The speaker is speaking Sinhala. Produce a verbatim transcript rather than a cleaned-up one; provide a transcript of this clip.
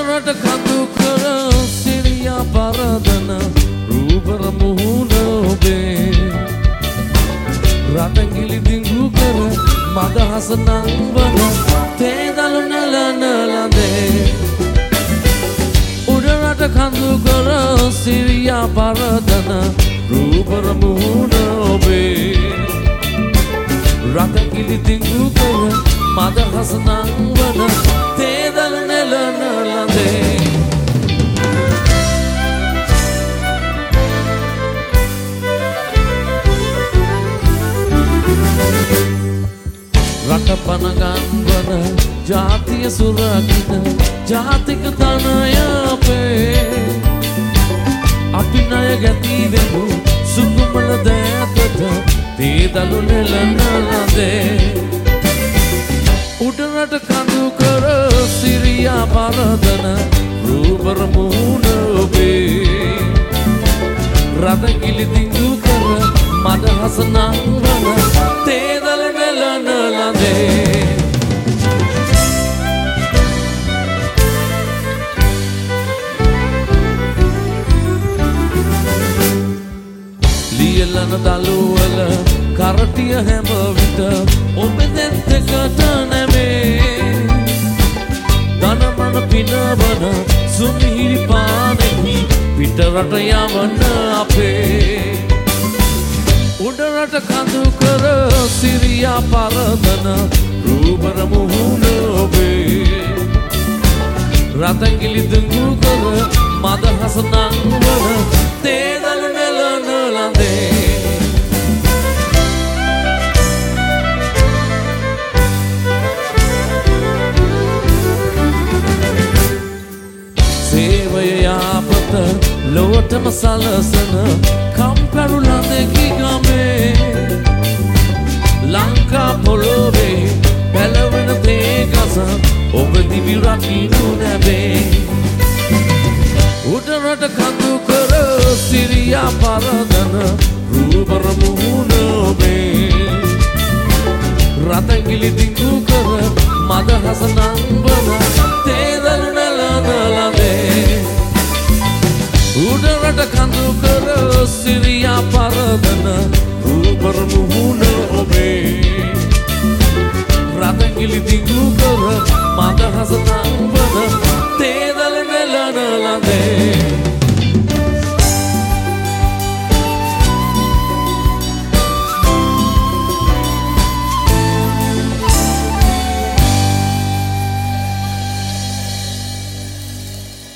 උඩරට කඳු කර සිරියා පරදන රූපර මුහුණ ඔබේ රටගිලි දිඟු කර මදහස නංවන තේදලු නලනලදේ උඩරට කඳු කර සිරියා පරදන රූපර මුහුණ ඔබේ රටගිලි දිඟු කර මදහස නංවන තේදලු නලනලදේ රට පනගන්වන ජාතිය සුරකින ජාතික තනය අපේ අපි ණය ගැතිවෙමු සුකුමල දෑතට තේදලු නෙලනලදේ උඩරට කඳු කර සිරියා පරදන රූපර මුහුණ ඔබේ රතකිලි දිඟු කර මදහස නංවන තේදලු නෙලනලදේ ලියලන දළුවල කරටිය හැම විට ඔබ දෙත්තකට නැමේ ධනමන පිනවන සුමිහිරි පානෙහි පිටරට යවන අපේ උඩරට කඳු කර සිරියා පරදන රූපර මුහුණ ඔබේ රතගිලි දිඟු කර මදහස නංවන තේදලු නෙලනලදේ සේවය යාපත ලොවටම සලසන කම්පැරු ලඳකි ගමේ ලංකා පොළොවේ පැලවෙන තේගස ඔබ දිවි රකිනු නැබේ උඩරට කඳු කර සිරියා පරදන රූපර මුහුණ ඔබේ රතගිලි දිඟු කර මදහස නංවන තේදලු නලනලදේ උඩරට කඳු කර සිරියා පරදන රූපර මුහුණ ඔබේ රතගිලි දිඟු කර මදහස